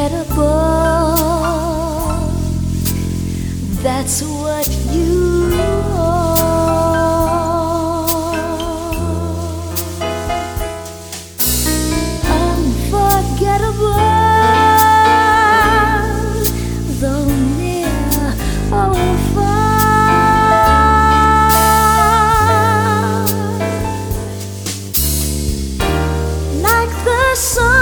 unforgettable. That's what you are. Unforgettable, though near or far, like the sun